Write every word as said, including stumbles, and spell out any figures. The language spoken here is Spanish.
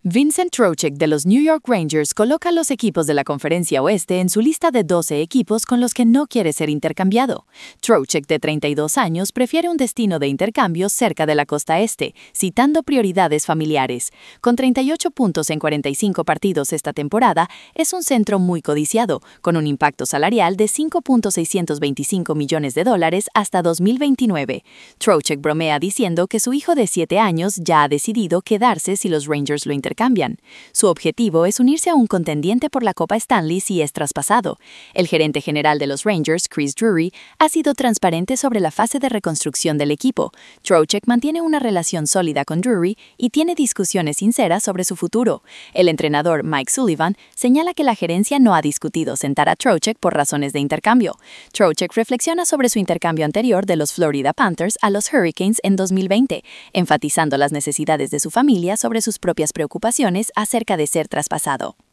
Vincent Trocheck de los New York Rangers coloca a los equipos de la Conferencia Oeste en su lista de doce equipos con los que no quiere ser intercambiado. Trocheck, de treinta y dos años, prefiere un destino de intercambio cerca de la costa este, citando prioridades familiares. Con treinta y ocho puntos en cuarenta y cinco partidos esta temporada, es un centro muy codiciado, con un impacto salarial de cinco punto seiscientos veinticinco millones de dólares hasta dos mil veintinueve. Trocheck bromea diciendo que su hijo de siete años ya ha decidido quedarse si los Rangers lo intercambian. Su objetivo es unirse a un contendiente por la Copa Stanley si es traspasado. El gerente general de los Rangers, Chris Drury, ha sido transparente sobre la fase de reconstrucción del equipo. Trocheck mantiene una relación sólida con Drury y tiene discusiones sinceras sobre su futuro. El entrenador Mike Sullivan señala que la gerencia no ha discutido sentar a Trocheck por razones de intercambio. Trocheck reflexiona sobre su intercambio anterior de los Florida Panthers a los Hurricanes en dos mil veinte, enfatizando las necesidades de su familia sobre sus propias preocupaciones acerca de ser traspasado.